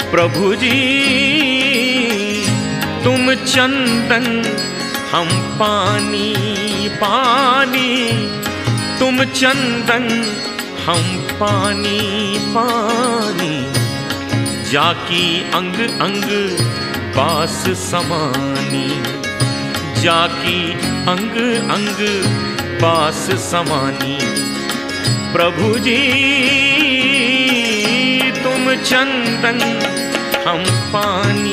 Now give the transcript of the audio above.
प्रभु जी तुम चंदन हम पानी पानी, तुम चंदन हम पानी पानी, जाकी अंग अंग बास समानी, जाकी अंग अंग बास समानी। प्रभु जी तुम चंदन हम पानी